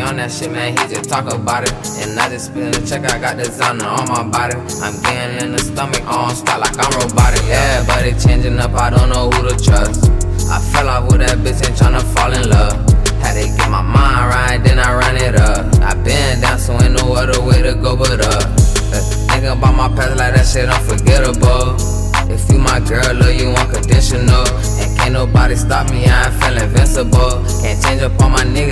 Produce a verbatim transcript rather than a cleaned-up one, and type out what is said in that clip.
on that shit, man, he just talk about it. And I just spin the check, I got designer on my body. I'm getting in the stomach, on style like I'm robotic. Everybody changing up, I don't know who to trust. I fell off with that bitch and tryna fall in love. Had to get my mind right, then I ran it up. I been down, so ain't no other way to go but up. Thinking about my past like that shit unforgettable. If you my girl, love you unconditional. And can't nobody stop me, I ain't feel invincible. Can't change up on my niggas.